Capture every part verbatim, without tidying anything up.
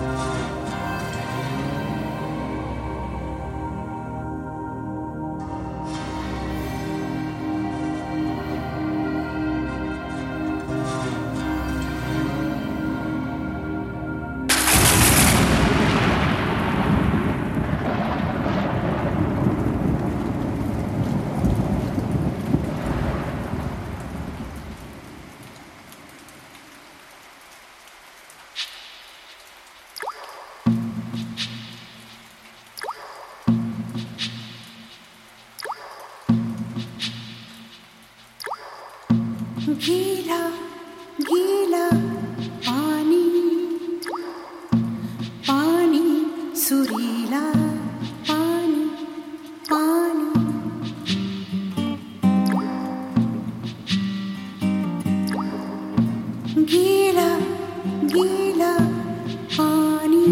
गीला गीला पानी पानी सुरीला पानी पानी गीला गीला पानी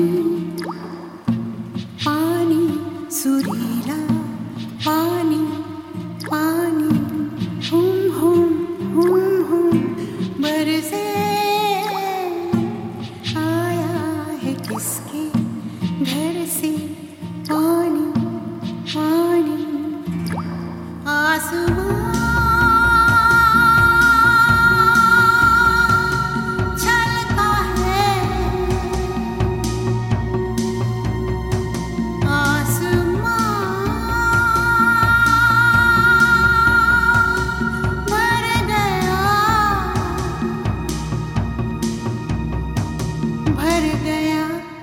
पानी सुरीला पानी पानी हुम हुम हुम हुम बरसे आया है किसके घर से पानी पानी आसमां छलका है आसमां भर गया भर गया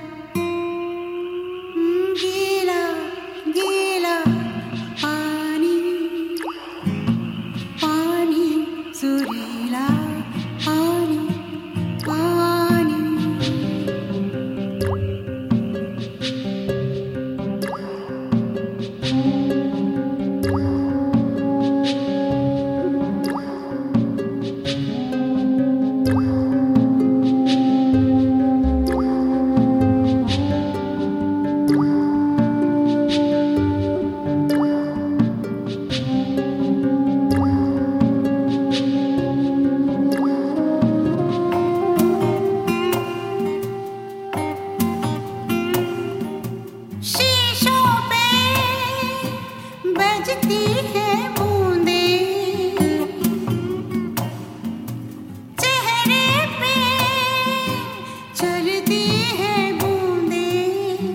गीला गीला पानी पानी सुरीला पानी पानी शीशों पे बजती है बूंदें चेहरे पे चलती है बूंदें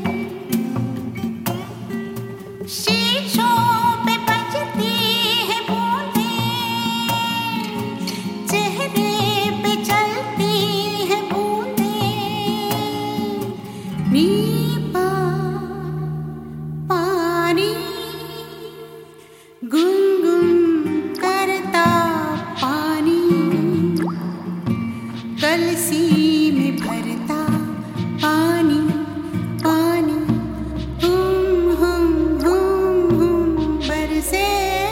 शीशों पे बजती है बूंदें चेहरे पे चलती है बूंदें नीपा पानी गुनगुन करता पानी कलसी में भरता पानी पानी हुम हुम हुम हुम बरसे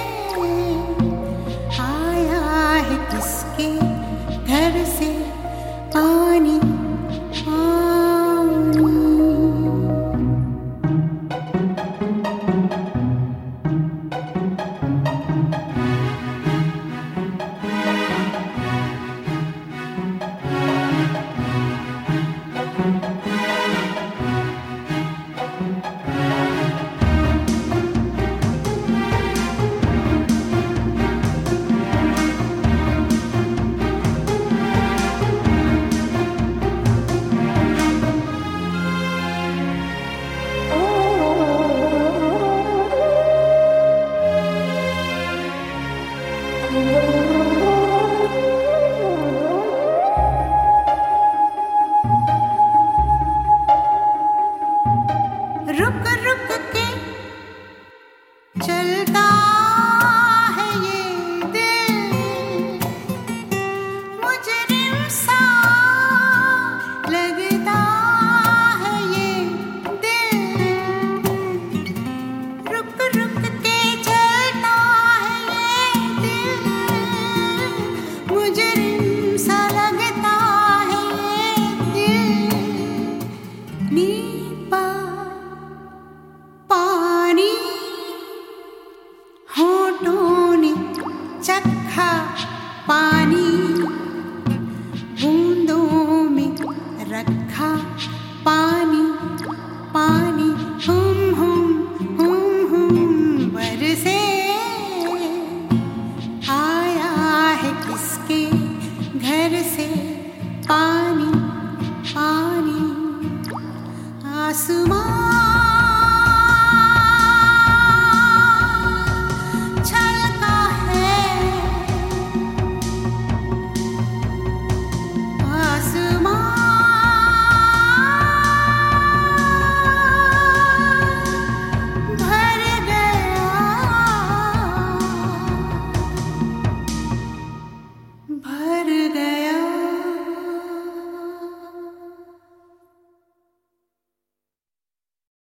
आया है किसके घर से पानी पानी पानी पानी आसमां